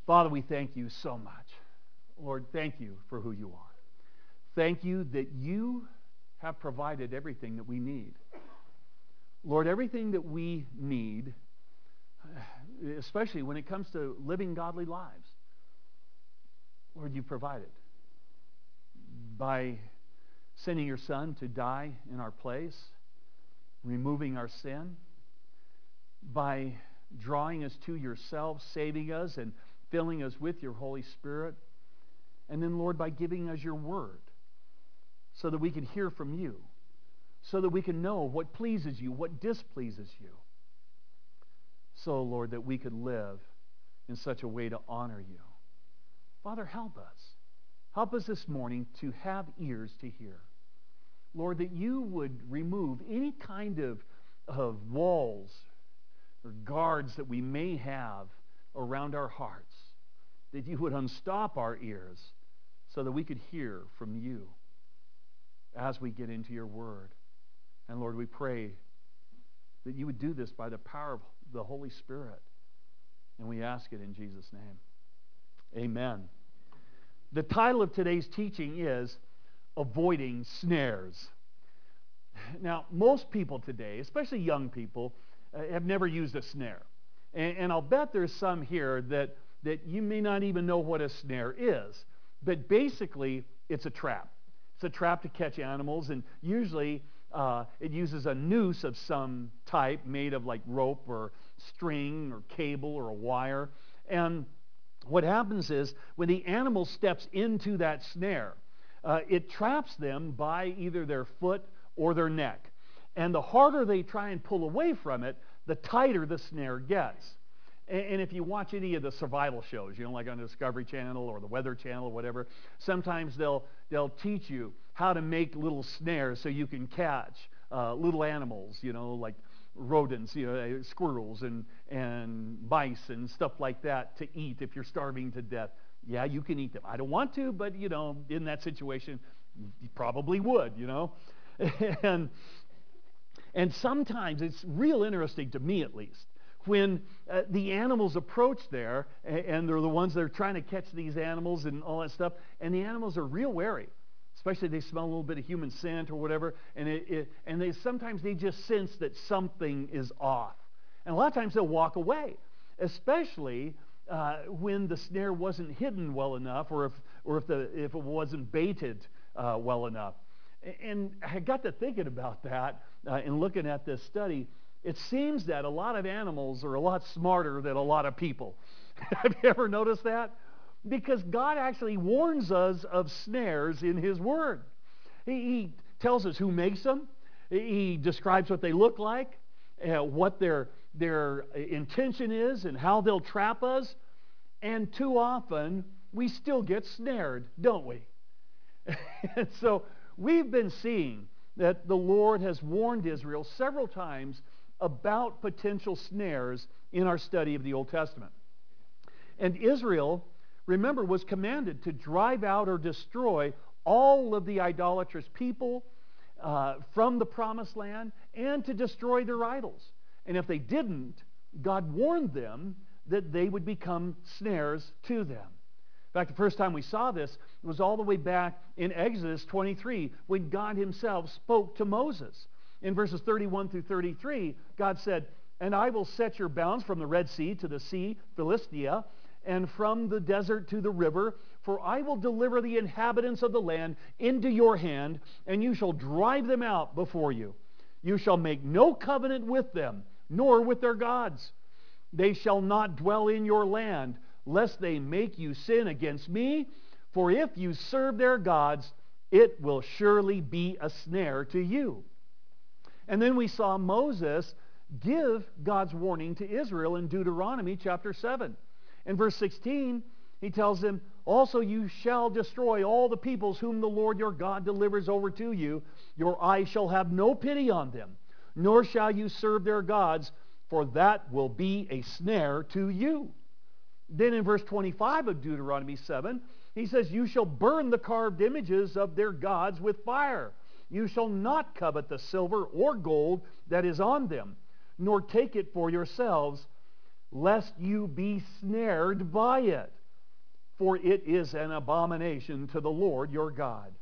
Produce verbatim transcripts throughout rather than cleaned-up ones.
Father, we thank you so much. Lord, thank you for who you are. Thank you that you have provided everything that we need. Lord, everything that we need, especially when it comes to living godly lives, Lord, you provided by sending your Son to die in our place, removing our sin, by drawing us to yourself, saving us and filling us with your Holy Spirit, and then, Lord, by giving us your word so that we can hear from you, so that we can know what pleases you, what displeases you, so, Lord, that we could live in such a way to honor you. Father, help us. Help us this morning to have ears to hear. Lord, that you would remove any kind of, of walls or guards that we may have around our hearts, that you would unstop our ears so that we could hear from you as we get into your word. And Lord, we pray that you would do this by the power of the Holy Spirit. And we ask it in Jesus' name. Amen. The title of today's teaching is Avoiding Snares. Now, most people today, especially young people, uh, have never used a snare. And, and I'll bet there's some here that, that you may not even know what a snare is. But basically, it's a trap. It's a trap to catch animals, and usually uh, it uses a noose of some type made of like rope or string or cable or a wire. And what happens is when the animal steps into that snare, uh, it traps them by either their foot or their neck. And the harder they try and pull away from it, the tighter the snare gets. And, and if you watch any of the survival shows, you know, like on the Discovery Channel or the Weather Channel or whatever, sometimes they'll, they'll teach you how to make little snares so you can catch uh, little animals, you know, like rodents, you know, squirrels and, and mice and stuff like that to eat if you're starving to death. Yeah, you can eat them. I don't want to, but, you know, in that situation, you probably would, you know. and, and sometimes it's real interesting, to me at least, when uh, the animals approach there, and, and they're the ones that are trying to catch these animals and all that stuff, and the animals are real wary. Especially they smell a little bit of human scent or whatever, and it, it, and they sometimes they just sense that something is off. And a lot of times they'll walk away, especially uh, when the snare wasn't hidden well enough, or if or if the if it wasn't baited uh, well enough. And I got to thinking about that uh, and looking at this study. It seems that a lot of animals are a lot smarter than a lot of people. Have you ever noticed that? Because God actually warns us of snares in His Word. He, he tells us who makes them. He describes what they look like, uh, what their, their intention is, and how they'll trap us. And too often, we still get snared, don't we? And so we've been seeing that the Lord has warned Israel several times about potential snares in our study of the Old Testament. And Israel, remember, was commanded to drive out or destroy all of the idolatrous people uh, from the promised land and to destroy their idols. And if they didn't, God warned them that they would become snares to them. In fact, the first time we saw this was all the way back in Exodus twenty-three when God Himself spoke to Moses. In verses thirty-one through thirty-three, God said, "And I will set your bounds from the Red Sea to the sea, Philistia, and from the desert to the river, for I will deliver the inhabitants of the land into your hand, and you shall drive them out before you. You shall make no covenant with them, nor with their gods. They shall not dwell in your land, lest they make you sin against me. For if you serve their gods, it will surely be a snare to you." And then we saw Moses give God's warning to Israel in Deuteronomy chapter seven. In verse sixteen, he tells them, "Also you shall destroy all the peoples whom the Lord your God delivers over to you. Your eye shall have no pity on them, nor shall you serve their gods, for that will be a snare to you." Then in verse twenty-five of Deuteronomy seven, he says, "You shall burn the carved images of their gods with fire. You shall not covet the silver or gold that is on them, nor take it for yourselves, lest you be snared by it, for it is an abomination to the Lord your God.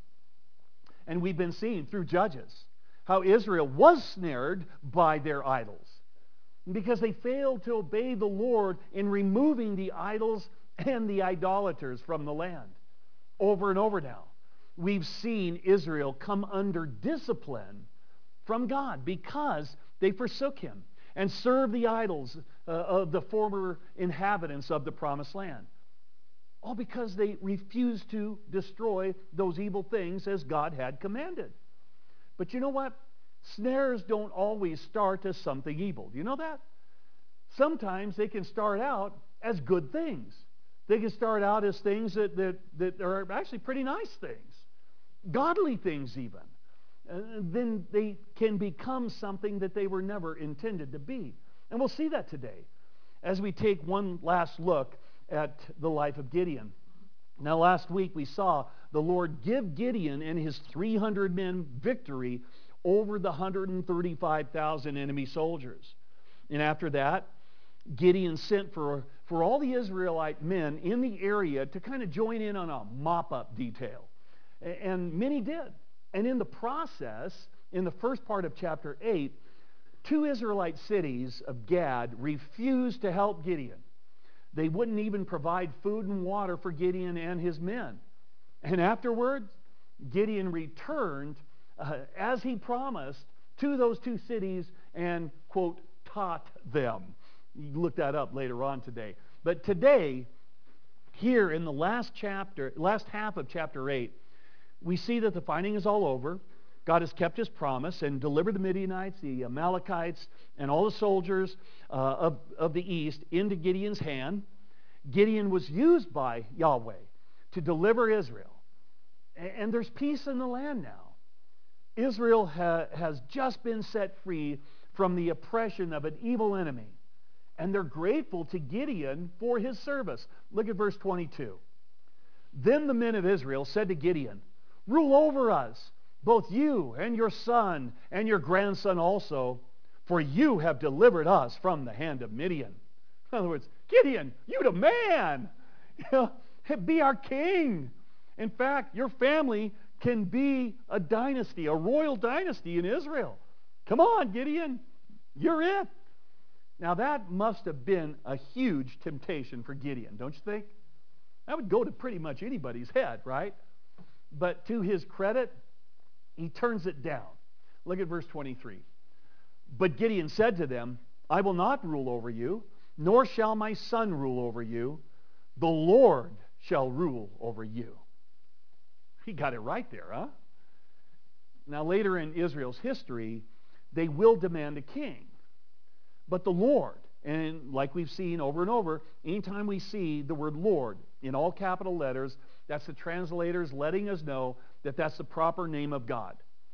And we've been seeing through Judges how Israel was snared by their idols because they failed to obey the Lord in removing the idols and the idolaters from the land. Over and over now, we've seen Israel come under discipline from God because they forsook Him and served the idols uh, of the former inhabitants of the Promised Land. All because they refused to destroy those evil things as God had commanded. But you know what? Snares don't always start as something evil. Do you know that? Sometimes they can start out as good things. They can start out as things that, that, that are actually pretty nice things. Godly things even. Uh, then they can become something that they were never intended to be. And we'll see that today as we take one last look at the life of Gideon. Now, last week we saw the Lord give Gideon and his three hundred men victory over the one hundred thirty-five thousand enemy soldiers. And after that, Gideon sent for, for all the Israelite men in the area to kind of join in on a mop-up detail. And many did. And in the process, in the first part of chapter eight, two Israelite cities of Gad refused to help Gideon. They wouldn't even provide food and water for Gideon and his men. And afterward, Gideon returned, uh, as he promised, to those two cities and, quote, taught them. You look that up later on today. But today, here in the last chapter, last half of chapter eight, we see that the fighting is all over. God has kept His promise and delivered the Midianites, the Amalekites, and all the soldiers uh, of, of the east into Gideon's hand. Gideon was used by Yahweh to deliver Israel. And, and there's peace in the land now. Israel ha, has just been set free from the oppression of an evil enemy. And they're grateful to Gideon for his service. Look at verse twenty-two. Then the men of Israel said to Gideon, "Rule over us, both you and your son and your grandson also, for you have delivered us from the hand of Midian." In other words, Gideon, you the man. You know, be our king. In fact, your family can be a dynasty, a royal dynasty in Israel. Come on, Gideon, you're it. Now that must have been a huge temptation for Gideon, don't you think? That would go to pretty much anybody's head, right? But to his credit, he turns it down. Look at verse twenty-three. But Gideon said to them, "I will not rule over you, nor shall my son rule over you. The Lord shall rule over you." He got it right there, huh? Now later in Israel's history, they will demand a king. But the Lord, and like we've seen over and over, anytime we see the word Lord in all capital letters, that's the translators letting us know that that's the proper name of God.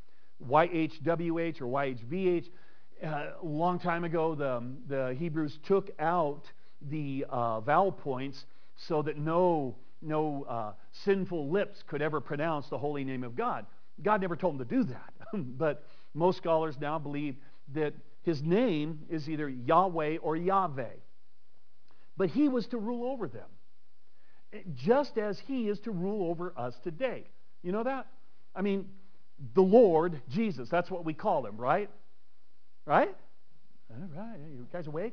Y H W H or Y H V H. Uh, a long time ago, the, the Hebrews took out the uh, vowel points so that no, no uh, sinful lips could ever pronounce the holy name of God. God never told them to do that. But most scholars now believe that His name is either Yahweh or Yahweh. But He was to rule over them, just as He is to rule over us today. You know that? I mean, the Lord Jesus, that's what we call Him, right? Right? All right, you guys awake?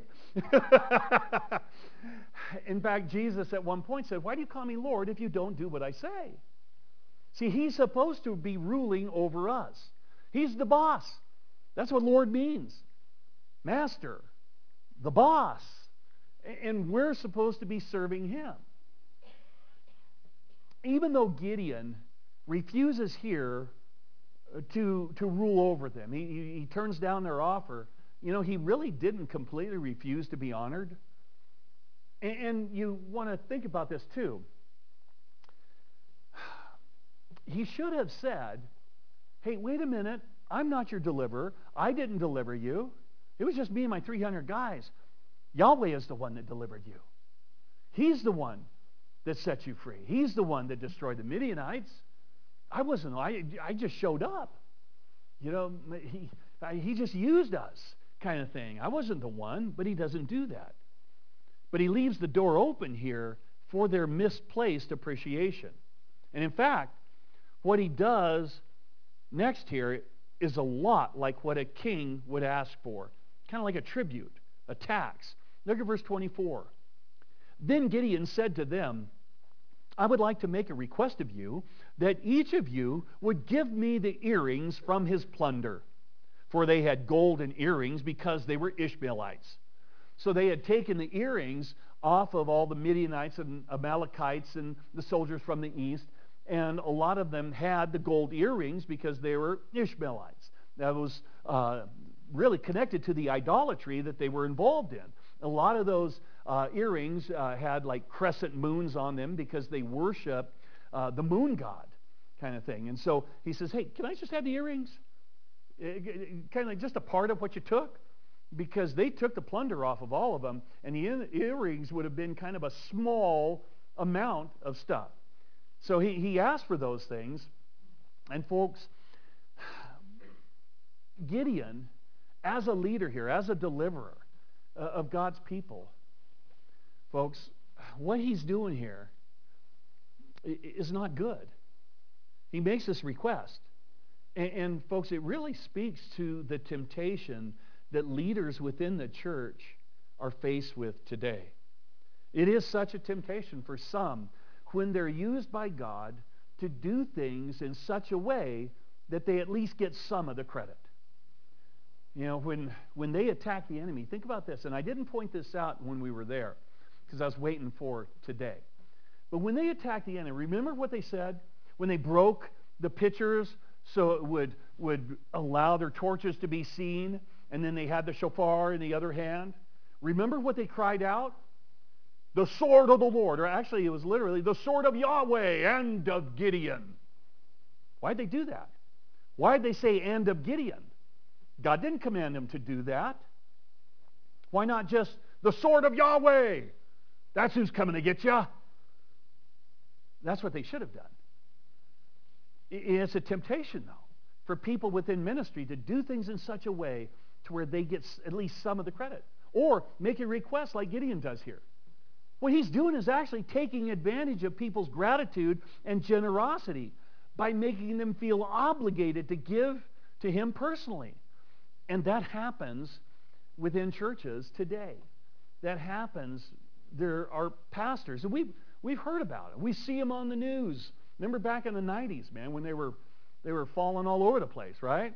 In fact, Jesus at one point said, "Why do you call me Lord if you don't do what I say?" See, He's supposed to be ruling over us. He's the boss. That's what Lord means. Master, the boss. And we're supposed to be serving Him. Even though Gideon refuses here to, to rule over them, he, he, he turns down their offer, you know, he really didn't completely refuse to be honored. And, and you want to think about this too. He should have said, "Hey, wait a minute, I'm not your deliverer. I didn't deliver you. It was just me and my three hundred guys. Yahweh is the one that delivered you. He's the one that set you free. He's the one that destroyed the Midianites. I wasn't, I, I just showed up. You know, he, he just used us kind of thing. I wasn't the one," but he doesn't do that. But he leaves the door open here for their misplaced appreciation. And in fact, what he does next here is a lot like what a king would ask for. Kind of like a tribute, a tax. Look at verse twenty-four. Then Gideon said to them, I would like to make a request of you that each of you would give me the earrings from his plunder. For they had golden earrings because they were Ishmaelites. So they had taken the earrings off of all the Midianites and Amalekites and the soldiers from the east, and a lot of them had the gold earrings because they were Ishmaelites. That was uh, really connected to the idolatry that they were involved in. A lot of those uh, earrings uh, had like crescent moons on them because they worship uh, the moon god kind of thing. And so he says, hey, can I just have the earrings? Kind of like just a part of what you took? Because they took the plunder off of all of them, and the earrings would have been kind of a small amount of stuff. So he, he asked for those things. And folks, Gideon, as a leader here, as a deliverer uh, of God's people, folks, what he's doing here is not good. He makes this request. And, and folks, it really speaks to the temptation that leaders within the church are faced with today. It is such a temptation for some when they're used by God to do things in such a way that they at least get some of the credit. You know, when, when they attack the enemy, think about this, and I didn't point this out when we were there because I was waiting for today. But when they attacked the enemy, remember what they said? When they broke the pitchers so it would, would allow their torches to be seen, and then they had the shofar in the other hand. Remember what they cried out? The sword of the Lord. Or actually, it was literally the sword of Yahweh and of Gideon. Why'd they do that? Why'd they say and of Gideon? God didn't command them to do that. Why not just the sword of Yahweh? That's who's coming to get you. That's what they should have done. It's a temptation, though, for people within ministry to do things in such a way to where they get at least some of the credit. Or make a request like Gideon does here. What he's doing is actually taking advantage of people's gratitude and generosity by making them feel obligated to give to him personally. And that happens within churches today. That happens. There are pastors, and we've, we've heard about it. We see them on the news. Remember back in the nineties, man, when they were, they were falling all over the place, right?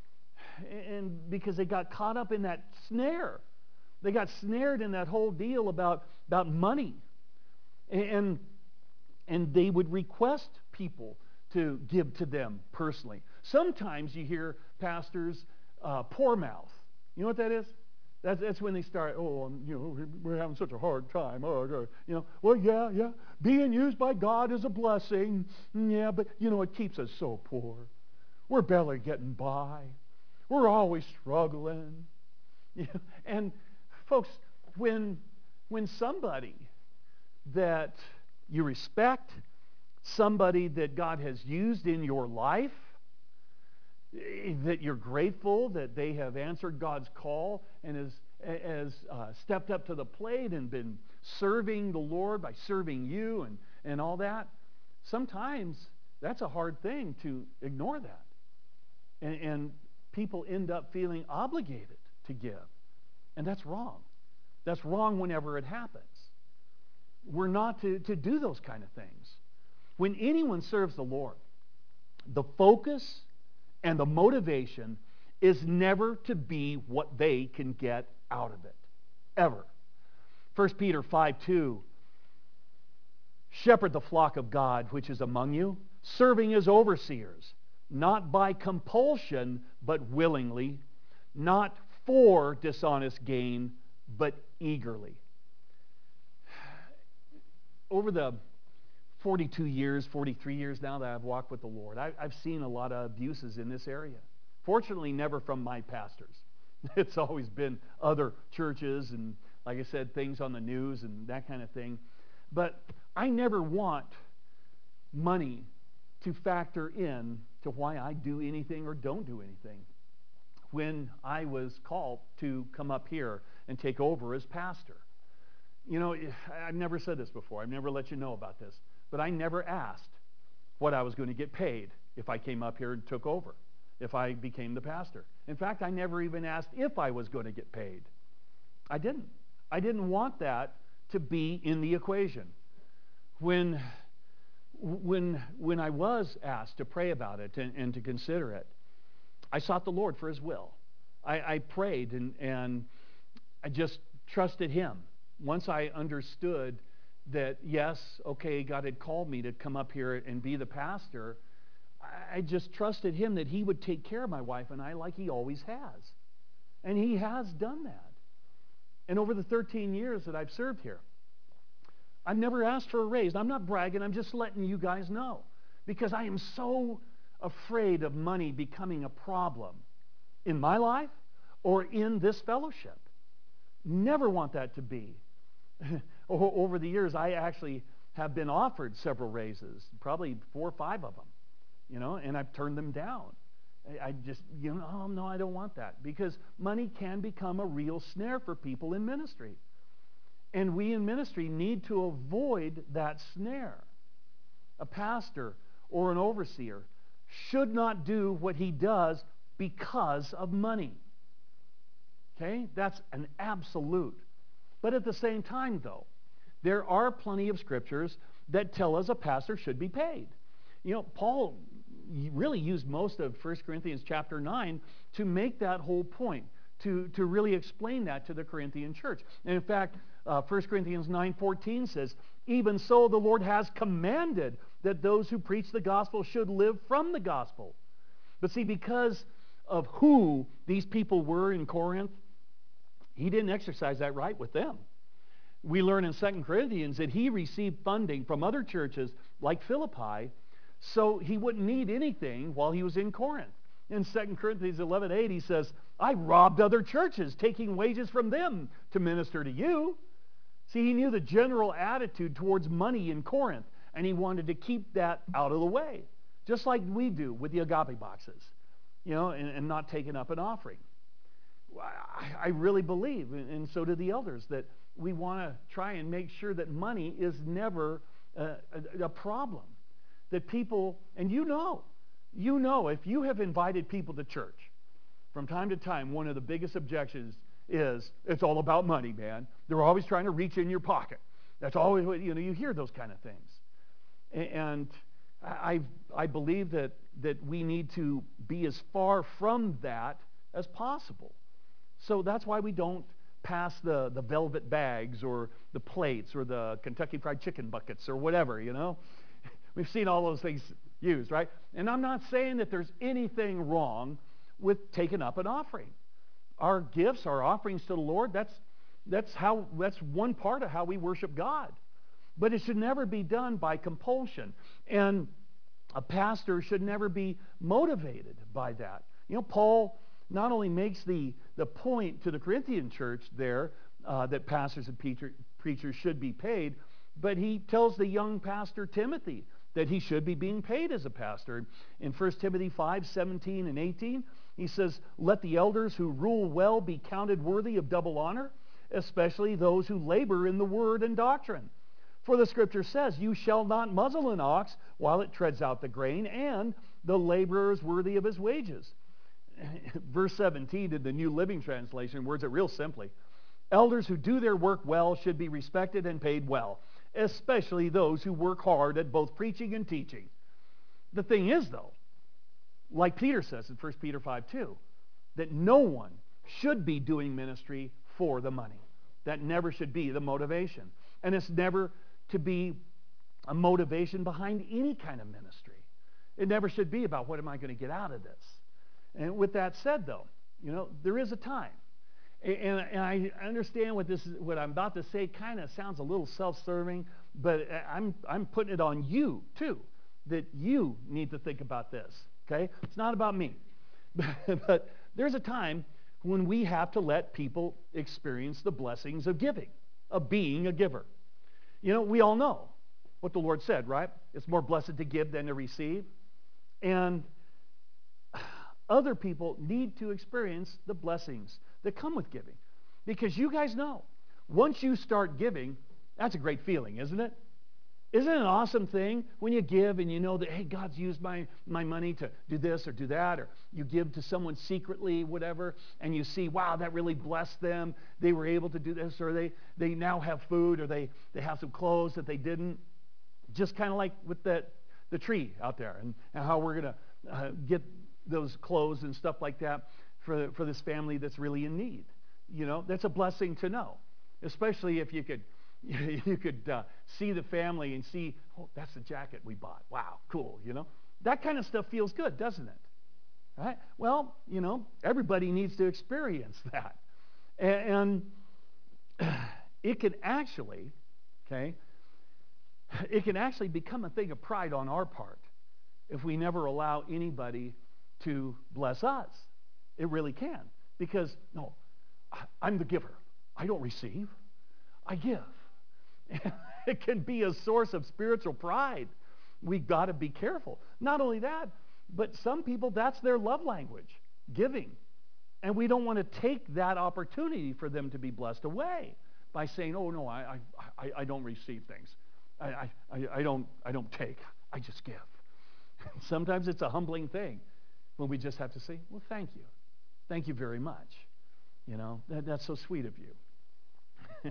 And because they got caught up in that snare. They got snared in that whole deal about, about money. And, and they would request people to give to them personally. Sometimes you hear pastors uh, poor mouth. You know what that is? That's, that's when they start, oh, you know, we're having such a hard time. Oh, you know, well, yeah, yeah. Being used by God is a blessing. Yeah, but, you know, it keeps us so poor. We're barely getting by. We're always struggling. You know, and folks, when, when somebody that you respect, somebody that God has used in your life, that you're grateful that they have answered God's call and has, has uh, stepped up to the plate and been serving the Lord by serving you and, and all that, sometimes that's a hard thing to ignore that. And, and people end up feeling obligated to give. And that's wrong. That's wrong whenever it happens. We're not to, to do those kind of things. When anyone serves the Lord, the focus and the motivation is never to be what they can get out of it. Ever. First Peter five two, shepherd the flock of God which is among you, serving as overseers, not by compulsion, but willingly, not for dishonest gain, but eagerly. Over the forty-two years, forty-three years now that I've walked with the Lord, I, I've seen a lot of abuses in this area. Fortunately, never from my pastors. It's always been other churches and, like I said, things on the news and that kind of thing. But I never want money to factor in to why I do anything or don't do anything. When I was called to come up here and take over as pastor, You know, I've never said this before. I've never let you know about this. But I never asked what I was going to get paid if I came up here and took over, if I became the pastor. In fact, I never even asked if I was going to get paid. I didn't. I didn't want that to be in the equation. When, when, when I was asked to pray about it and, and to consider it, I sought the Lord for his will. I, I prayed and, and I just trusted him. Once I understood that, yes, okay, God had called me to come up here and be the pastor, I just trusted him that he would take care of my wife and I like he always has. And he has done that. And over the thirteen years that I've served here, I've never asked for a raise. I'm not bragging. I'm just letting you guys know. Because I am so afraid of money becoming a problem in my life or in this fellowship. Never want that to be. Over the years, I actually have been offered several raises, probably four or five of them, you know, and I've turned them down. I just, you know, oh, no, I don't want that. Because money can become a real snare for people in ministry. And we in ministry need to avoid that snare. A pastor or an overseer should not do what he does because of money. Okay? That's an absolute. But at the same time, though, there are plenty of scriptures that tell us a pastor should be paid. You know, Paul really used most of First Corinthians chapter nine to make that whole point, to, to really explain that to the Corinthian church. And in fact, uh, First Corinthians nine fourteen says, even so the Lord has commanded that those who preach the gospel should live from the gospel. But see, because of who these people were in Corinth, he didn't exercise that right with them. We learn in Second Corinthians that he received funding from other churches like Philippi, so he wouldn't need anything while he was in Corinth. In Second Corinthians eleven eight, he says, I robbed other churches, taking wages from them to minister to you. See, he knew the general attitude towards money in Corinth, and he wanted to keep that out of the way, just like we do with the agape boxes, you know, and, and not taking up an offering. I, I really believe, and so do the elders, that we want to try and make sure that money is never a, a, a problem. That people, and you know, you know, if you have invited people to church, from time to time, one of the biggest objections is, it's all about money, man. They're always trying to reach in your pocket. That's always what, you know, you hear those kind of things. And I, I believe that, that we need to be as far from that as possible. So that's why we don't pass the, the velvet bags or the plates or the Kentucky Fried Chicken buckets or whatever, you know. We've seen all those things used, right? And I'm not saying that there's anything wrong with taking up an offering. Our gifts, our offerings to the Lord, that's, that's, how, that's one part of how we worship God. But it should never be done by compulsion. And a pastor should never be motivated by that. You know, Paul not only makes the, the point to the Corinthian church there uh, that pastors and preacher, preachers should be paid, but he tells the young pastor Timothy that he should be being paid as a pastor. In First Timothy five seventeen and eighteen, he says, let the elders who rule well be counted worthy of double honor, especially those who labor in the word and doctrine. For the scripture says, you shall not muzzle an ox while it treads out the grain, and the laborer is worthy of his wages. Verse seventeen in the New Living Translation words it real simply. Elders who do their work well should be respected and paid well, especially those who work hard at both preaching and teaching. The thing is, though, like Peter says in First Peter five two, that no one should be doing ministry for the money. That never should be the motivation. And it's never to be a motivation behind any kind of ministry. It never should be about what am I going to get out of this. And with that said, though, you know, there is a time. And, and I understand what this is, what I'm about to say kind of sounds a little self-serving, but I'm, I'm putting it on you, too, that you need to think about this, okay? It's not about me. But there's a time when we have to let people experience the blessings of giving, of being a giver. You know, we all know what the Lord said, right? It's more blessed to give than to receive. And other people need to experience the blessings that come with giving. Because you guys know, once you start giving, That's a great feeling, isn't it? Isn't it an awesome thing when you give and you know that, hey, God's used my, my money to do this or do that, or you give to someone secretly, whatever, and you see, wow, that really blessed them. They were able to do this, or they, they now have food, or they, they have some clothes that they didn't. Just kind of like with that, the tree out there, and, and how we're going to uh, get those clothes and stuff like that for, for this family that's really in need. You know, that's a blessing to know, especially if you could You could uh, see the family and see, oh, that's the jacket we bought. Wow, cool, you know. That kind of stuff feels good, doesn't it? Right? Well, you know, everybody needs to experience that. And, and it can actually, okay, it can actually become a thing of pride on our part if we never allow anybody to bless us. It really can. Because, no, I'm the giver. I don't receive. I give. It can be a source of spiritual pride. We've got to be careful. Not only that, but some people, that's their love language, giving. And we don't want to take that opportunity for them to be blessed away by saying, oh, no, I I, I don't receive things. I, I, I, don't, I don't take. I just give. Sometimes it's a humbling thing when we just have to say, well, thank you. Thank you very much. You know, that, that's so sweet of you.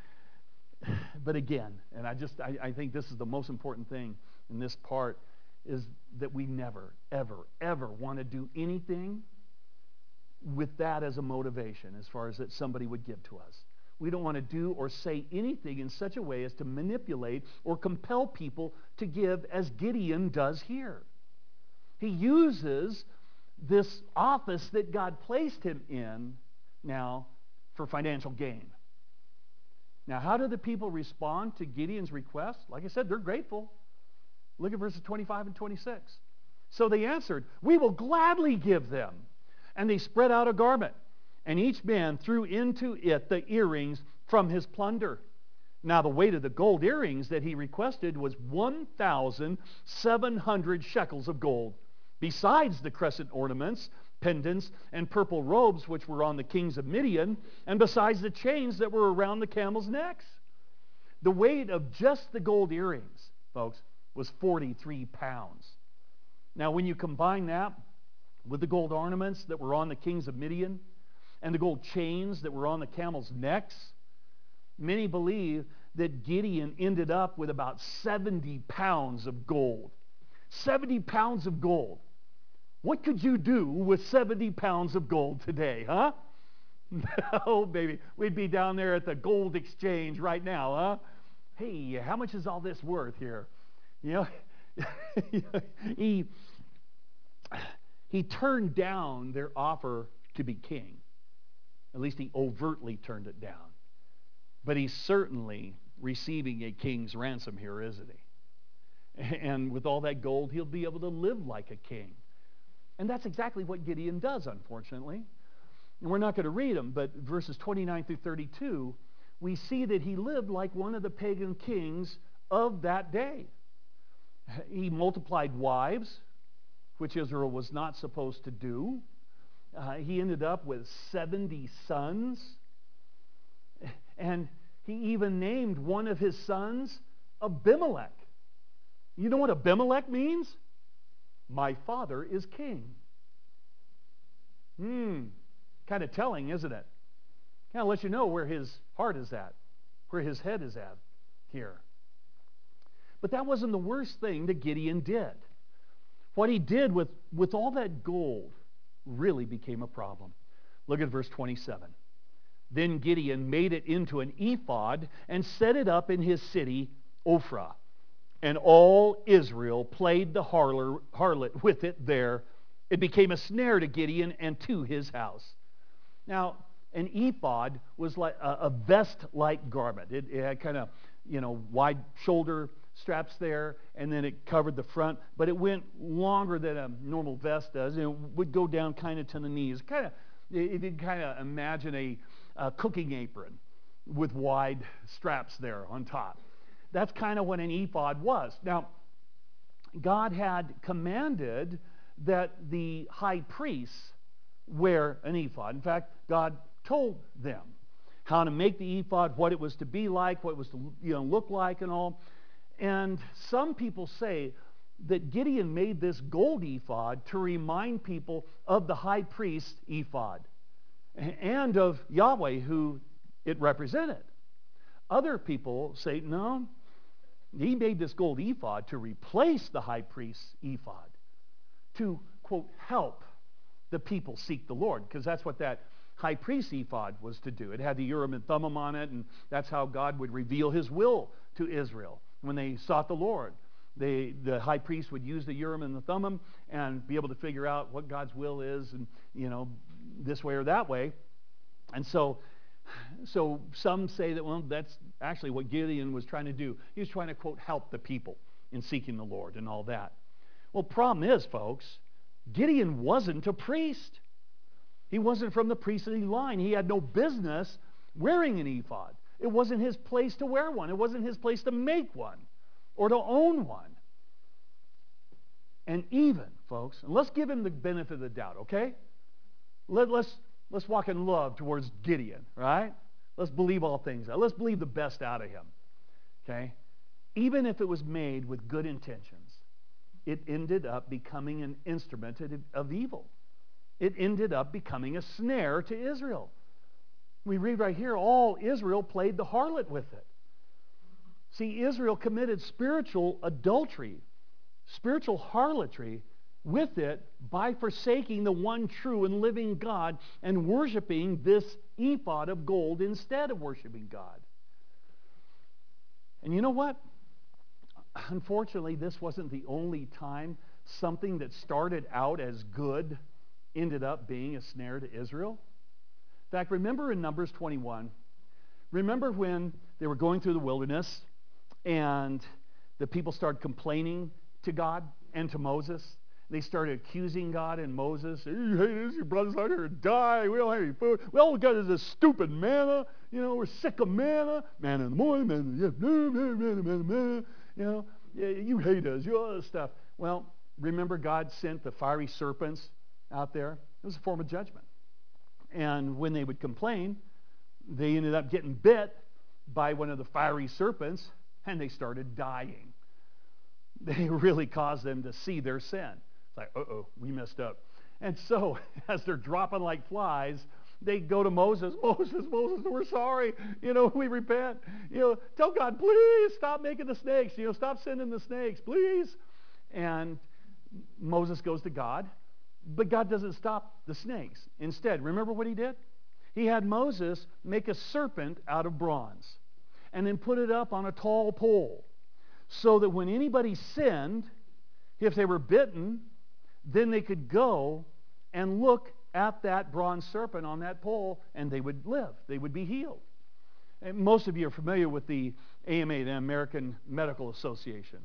But again, and I just, I, I think this is the most important thing in this part, is that we never, ever, ever want to do anything with that as a motivation, as far as that somebody would give to us. We don't want to do or say anything in such a way as to manipulate or compel people to give, as Gideon does here. He uses this office that God placed him in now for financial gain. Now, how do the people respond to Gideon's request? Like I said, they're grateful. Look at verses twenty-five and twenty-six. So they answered, we will gladly give them. And they spread out a garment, and each man threw into it the earrings from his plunder. Now, the weight of the gold earrings that he requested was one thousand seven hundred shekels of gold, besides the crescent ornaments, pendants, and purple robes which were on the kings of Midian, and besides the chains that were around the camels' necks. The weight of just the gold earrings, folks, was forty-three pounds. Now, when you combine that with the gold ornaments that were on the kings of Midian and the gold chains that were on the camels' necks, many believe that Gideon ended up with about seventy pounds of gold. seventy pounds of gold. What could you do with seventy pounds of gold today, huh? Oh, baby, we'd be down there at the gold exchange right now, huh? Hey, how much is all this worth here? You know, he, he turned down their offer to be king. At least he overtly turned it down. But he's certainly receiving a king's ransom here, isn't he? And with all that gold, he'll be able to live like a king. And that's exactly what Gideon does, unfortunately. And we're not going to read them, but verses twenty-nine through thirty-two, we see that he lived like one of the pagan kings of that day. He multiplied wives, which Israel was not supposed to do. Uh, he ended up with seventy sons. And he even named one of his sons Abimelech. You know what Abimelech means? My father is king. Hmm. Kind of telling, isn't it? Kind of lets you know where his heart is at, where his head is at here. But that wasn't the worst thing that Gideon did. What he did with, with all that gold really became a problem. Look at verse twenty-seven. Then Gideon made it into an ephod and set it up in his city, Ophrah. And all Israel played the harlot, harlot with it there. It became a snare to Gideon and to his house. Now, an ephod was like a, a vest-like garment. It, it had kind of, you know, wide shoulder straps there, and then it covered the front, but it went longer than a normal vest does, and it would go down kind of to the knees. Kind of, if you kind of imagine a, a cooking apron with wide straps there on top. That's kind of what an ephod was. Now, God had commanded that the high priests wear an ephod. In fact, God told them. how to make the ephod, what it was to be like, what it was to you know, look like and all. And some people say that Gideon made this gold ephod to remind people of the high priest's ephod and of Yahweh, who it represented. Other people say, no, he made this gold ephod to replace the high priest's ephod, to, quote, help the people seek the Lord, because that's what that high priest ephod was to do. It had the Urim and Thummim on it, and that's how God would reveal his will to Israel when they sought the Lord. They, the high priest would use the Urim and the Thummim and be able to figure out what God's will is, and you know, this way or that way. And so, so some say that, well, that's actually what Gideon was trying to do. He was trying to, quote, help the people in seeking the Lord and all that. Well, problem is, folks, Gideon wasn't a priest. He wasn't from the priestly line. He had no business wearing an ephod. It wasn't his place to wear one. It wasn't his place to make one or to own one. And even, folks, and let's give him the benefit of the doubt, okay? Let, let's, let's walk in love towards Gideon, right? Let's believe all things. Let's believe the best out of him, okay? Even if it was made with good intentions, it ended up becoming an instrument of evil. It ended up becoming a snare to Israel. We read right here, all Israel played the harlot with it. See, Israel committed spiritual adultery, spiritual harlotry with it by forsaking the one true and living God and worshiping this ephod of gold instead of worshiping God. And you know what? Unfortunately, this wasn't the only time something that started out as good ended up being a snare to Israel. In fact, remember in Numbers twenty-one, remember when they were going through the wilderness and the people started complaining to God and to Moses? They started accusing God and Moses. You hate us, your brothers out here to die. We don't have any food. We all we got is this stupid manna. You know, we're sick of manna. Manna in the morning, manna in the afternoon, manna, manna, manna, manna. You know, you hate us, you all this stuff. Well, remember God sent the fiery serpents out there? It was a form of judgment. And when they would complain, they ended up getting bit by one of the fiery serpents, and they started dying. They really caused them to see their sin. It's like, uh-oh, we messed up. And so, as they're dropping like flies, they go to Moses. Moses, Moses, we're sorry. You know, we repent. You know, tell God, please stop making the snakes. You know, stop sending the snakes, please. And Moses goes to God. But God doesn't stop the snakes. Instead, remember what he did? He had Moses make a serpent out of bronze and then put it up on a tall pole so that when anybody sinned, if they were bitten, then they could go and look at that bronze serpent on that pole and they would live. They would be healed. And most of you are familiar with the A M A, the American Medical Association,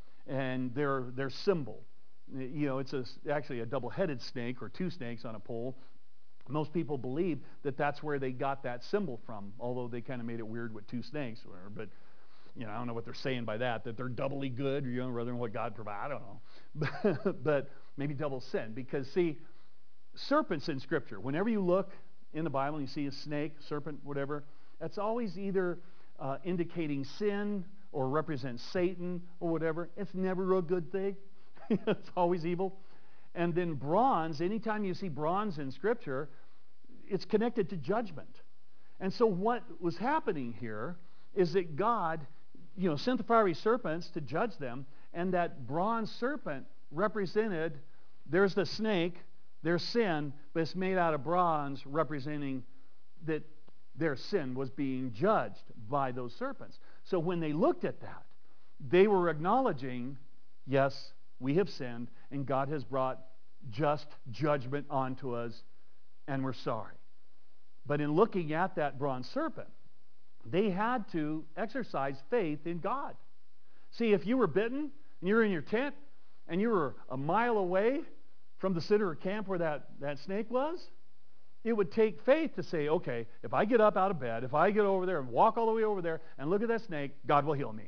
and their, their symbol. You know, it's a, actually a double-headed snake or two snakes on a pole. Most people believe that that's where they got that symbol from, although they kind of made it weird with two snakes. Or whatever. But, you know, I don't know what they're saying by that, that they're doubly good, you know, rather than what God provided. I don't know. But, but maybe double sin. Because, see, serpents in Scripture, whenever you look in the Bible and you see a snake, serpent, whatever, that's always either uh, indicating sin or represents Satan or whatever. It's never a good thing. It's always evil. And then bronze, anytime you see bronze in Scripture, it's connected to judgment. And so what was happening here is that God, you know, sent the fiery serpents to judge them, and that bronze serpent represented, there's the snake, their sin, but it's made out of bronze, representing that their sin was being judged by those serpents. So when they looked at that, they were acknowledging, yes, we have sinned, and God has brought just judgment onto us, and we're sorry. But in looking at that bronze serpent, they had to exercise faith in God. See, if you were bitten, and you were in your tent, and you were a mile away from the center of camp where that, that snake was, it would take faith to say, okay, if I get up out of bed, if I get over there and walk all the way over there and look at that snake, God will heal me.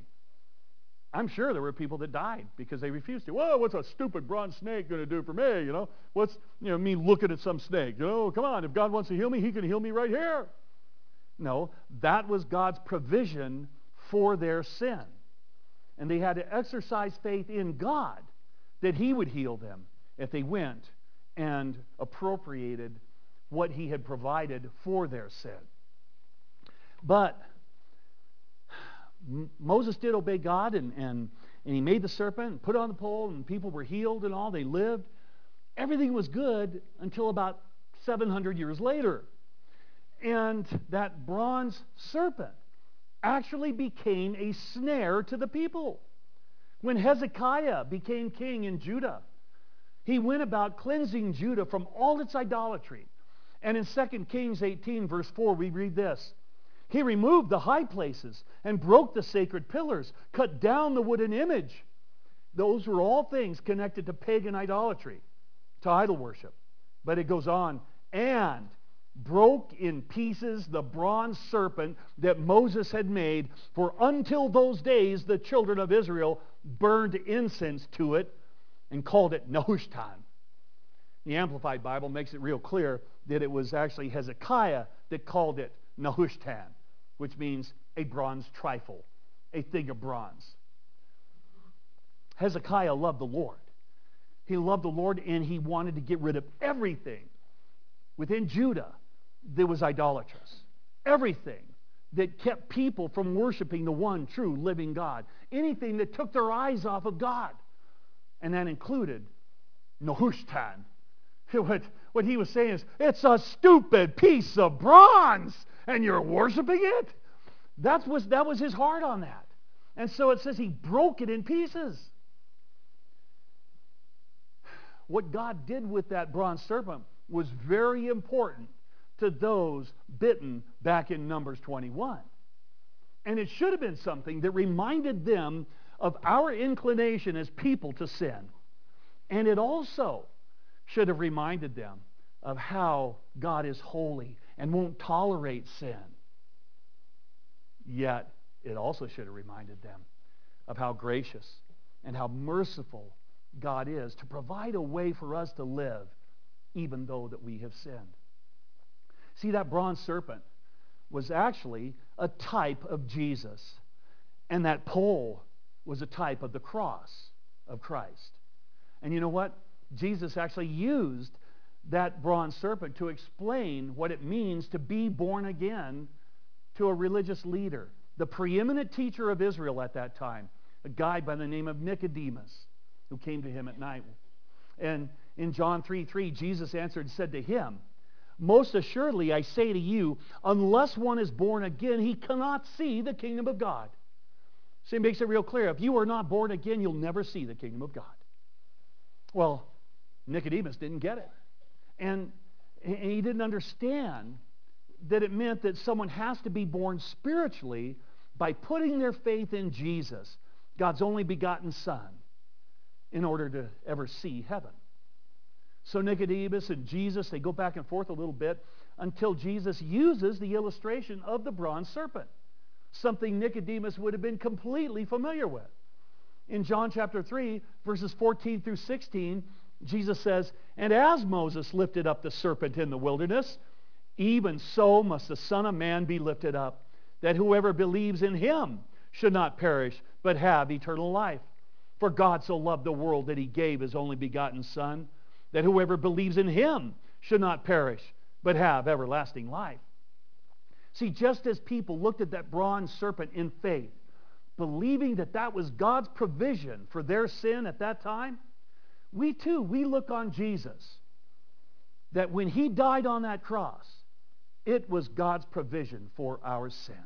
I'm sure there were people that died because they refused to. Whoa, what's a stupid bronze snake going to do for me? You know, what's, you know, me looking at some snake? You know, come on, if God wants to heal me, he can heal me right here. No, that was God's provision for their sin. And they had to exercise faith in God that He would heal them if they went and appropriated what He had provided for their sin. But Moses did obey God, and, and, and he made the serpent and put it on the pole, and people were healed and all. They lived. Everything was good until about seven hundred years later. And that bronze serpent actually became a snare to the people. When Hezekiah became king in Judah, he went about cleansing Judah from all its idolatry. And in Second Kings eighteen, verse four, we read this. He removed the high places and broke the sacred pillars, cut down the wooden image. Those were all things connected to pagan idolatry, to idol worship. But it goes on, and broke in pieces the bronze serpent that Moses had made, for until those days the children of Israel burned incense to it and called it Nehushtan. The Amplified Bible makes it real clear that it was actually Hezekiah that called it Nehushtan, which means a bronze trifle, a thing of bronze. Hezekiah loved the Lord. He loved the Lord, and he wanted to get rid of everything within Judah that was idolatrous. Everything that kept people from worshiping the one true living God. Anything that took their eyes off of God. And that included Nehushtan. What, what he was saying is, it's a stupid piece of bronze, and you're worshiping it? That was, that was his heart on that. And so it says he broke it in pieces. What God did with that bronze serpent was very important to those bitten back in Numbers twenty-one. And it should have been something that reminded them of our inclination as people to sin. And it also should have reminded them of how God is holy and won't tolerate sin. Yet, it also should have reminded them of how gracious and how merciful God is to provide a way for us to live even though that we have sinned. See, that bronze serpent was actually a type of Jesus, and that pole was a type of the cross of Christ. And you know what? Jesus actually used that bronze serpent to explain what it means to be born again to a religious leader, the preeminent teacher of Israel at that time, a guy by the name of Nicodemus, who came to him at night. And in John three three, Jesus answered and said to him, most assuredly I say to you, unless one is born again, he cannot see the kingdom of God. So he makes it real clear. If you are not born again, you'll never see the kingdom of God. Well, Nicodemus didn't get it. And he didn't understand that it meant that someone has to be born spiritually by putting their faith in Jesus, God's only begotten Son, in order to ever see heaven. So Nicodemus and Jesus, they go back and forth a little bit until Jesus uses the illustration of the bronze serpent, something Nicodemus would have been completely familiar with. In John chapter three, verses fourteen through sixteen, Jesus says, and as Moses lifted up the serpent in the wilderness, even so must the Son of Man be lifted up, that whoever believes in him should not perish, but have eternal life. For God so loved the world that he gave his only begotten Son, that whoever believes in him should not perish, but have everlasting life. See, just as people looked at that bronze serpent in faith, believing that that was God's provision for their sin at that time, we too, we look on Jesus, that when he died on that cross, it was God's provision for our sin.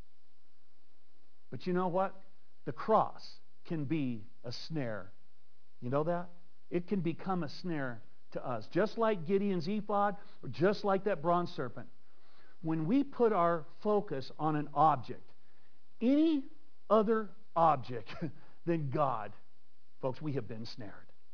But you know what? The cross can be a snare. You know that? It can become a snare to us. Just like Gideon's ephod, or just like that bronze serpent. When we put our focus on an object, any other object than God, folks, we have been snared.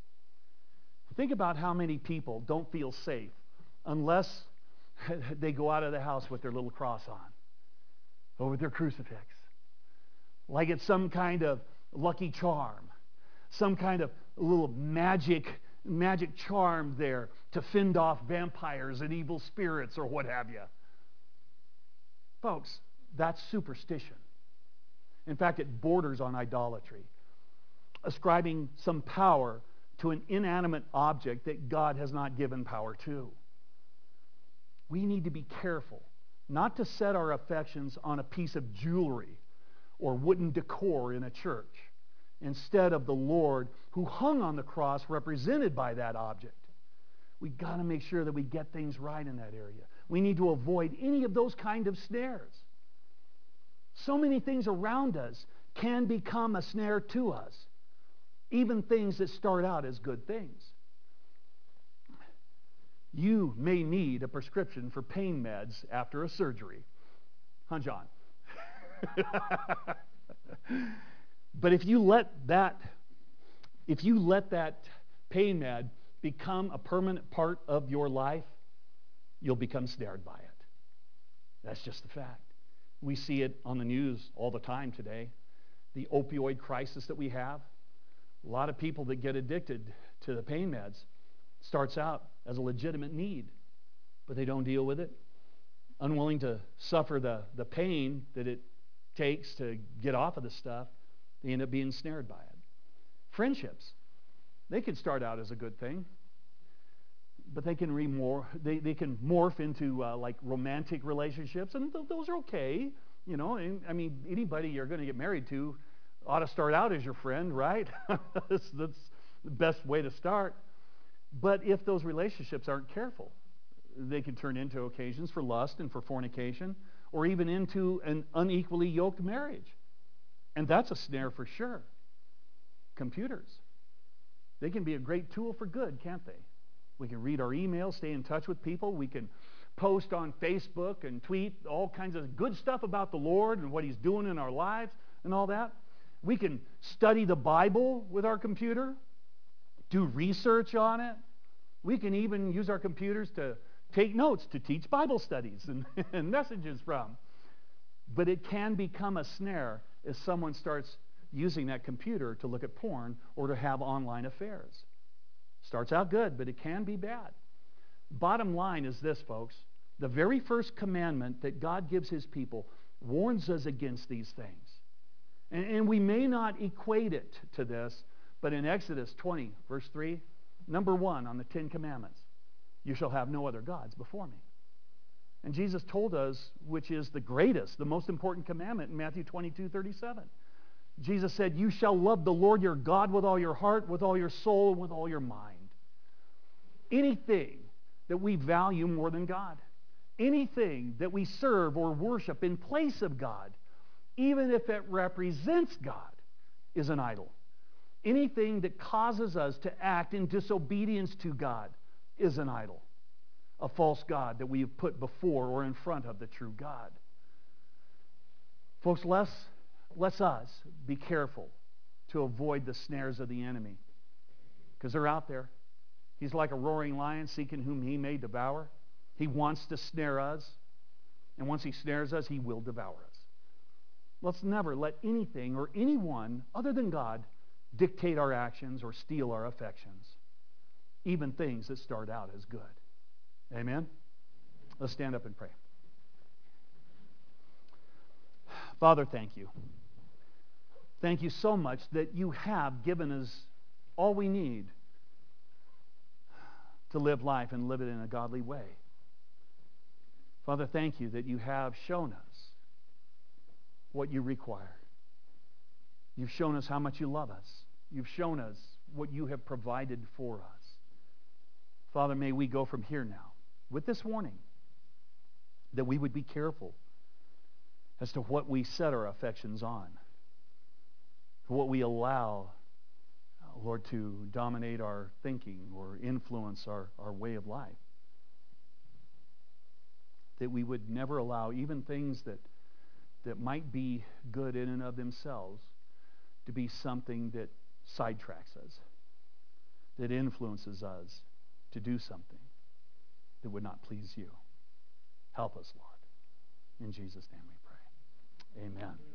Think about how many people don't feel safe unless they go out of the house with their little cross on, or with their crucifix. Like it's some kind of lucky charm, some kind of little magic, magic charm there to fend off vampires and evil spirits or what have you. Folks, that's superstition. In fact, it borders on idolatry, ascribing some power to an inanimate object that God has not given power to. We need to be careful not to set our affections on a piece of jewelry or wooden decor in a church instead of the Lord who hung on the cross represented by that object. We've got to make sure that we get things right in that area. We need to avoid any of those kind of snares. So many things around us can become a snare to us, even things that start out as good things. You may need a prescription for pain meds after a surgery. Huh, John? But if you let that, if you let that pain med become a permanent part of your life, you'll become snared by it. That's just the fact. We see it on the news all the time today. The opioid crisis that we have. A lot of people that get addicted to the pain meds starts out as a legitimate need, but they don't deal with it. Unwilling to suffer the, the pain that it takes to get off of the stuff, they end up being snared by it. Friendships, they can start out as a good thing, but they can remor- they, they can morph into uh, like romantic relationships, and th- those are okay. You know, and, I mean, anybody you're going to get married to ought to start out as your friend, right? that's, that's the best way to start. But if those relationships aren't careful, they can turn into occasions for lust and for fornication, or even into an unequally yoked marriage. And that's a snare for sure. Computers, they can be a great tool for good, can't they? We can read our emails, stay in touch with people. We can post on Facebook and tweet all kinds of good stuff about the Lord and what He's doing in our lives and all that. We can study the Bible with our computer, do research on it. We can even use our computers to take notes, to teach Bible studies and, and messages from. But it can become a snare if someone starts using that computer to look at porn or to have online affairs. Starts out good, but it can be bad. Bottom line is this, folks. The very first commandment that God gives His people warns us against these things. And, and we may not equate it to this, but in Exodus twenty, verse three, number one on the Ten Commandments, you shall have no other gods before me. And Jesus told us, which is the greatest, the most important commandment in Matthew twenty-two, thirty-seven. Jesus said, you shall love the Lord your God with all your heart, with all your soul, and with all your mind. Anything that we value more than God, anything that we serve or worship in place of God, even if it represents God, is an idol. Anything that causes us to act in disobedience to God is an idol, a false god that we have put before or in front of the true God. Folks, let's, let's us be careful to avoid the snares of the enemy, because they're out there. He's like a roaring lion seeking whom he may devour. He wants to snare us, and once he snares us, he will devour us. Let's never let anything or anyone other than God dictate our actions or steal our affections, even things that start out as good. Amen? Let's stand up and pray. Father, thank you. Thank you so much that you have given us all we need to live life and live it in a godly way. Father, thank you that you have shown us what you require. You've shown us how much you love us. You've shown us what you have provided for us. Father, may we go from here now with this warning that we would be careful as to what we set our affections on, what we allow, Lord, to dominate our thinking or influence our, our way of life. That we would never allow even things that, that might be good in and of themselves to be something that sidetracks us, that influences us to do something that would not please you. Help us, Lord. In Jesus' name we pray. Amen.